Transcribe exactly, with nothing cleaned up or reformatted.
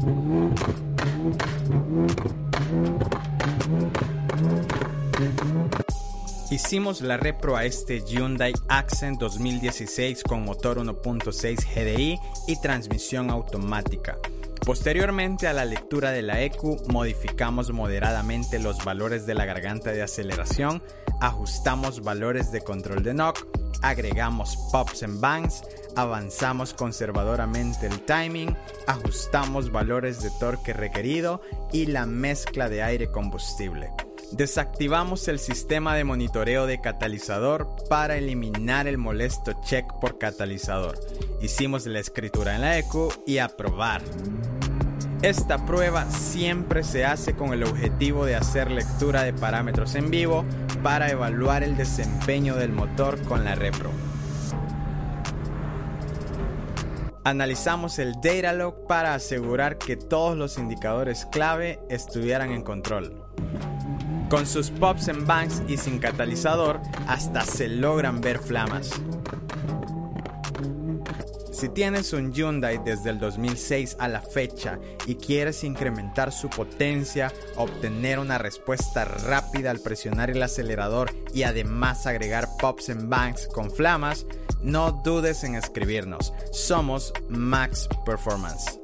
Hicimos la repro a este Hyundai Accent dos mil dieciséis con motor uno punto seis G D I y transmisión automática. Posteriormente a la lectura de la E Q, modificamos moderadamente los valores de la garganta de aceleración, ajustamos valores de control de knock, agregamos pops and bangs, avanzamos conservadoramente el timing, ajustamos valores de torque requerido y la mezcla de aire-combustible. Desactivamos el sistema de monitoreo de catalizador para eliminar el molesto check por catalizador. Hicimos la escritura en la E Q y aprobar. Esta prueba siempre se hace con el objetivo de hacer lectura de parámetros en vivo para evaluar el desempeño del motor con la repro. Analizamos el data log para asegurar que todos los indicadores clave estuvieran en control. Con sus pops and bangs y sin catalizador, hasta se logran ver flamas. Si tienes un Hyundai desde el dos mil seis a la fecha y quieres incrementar su potencia, obtener una respuesta rápida al presionar el acelerador y además agregar pops and bangs con flamas, no dudes en escribirnos. Somos Max Performance.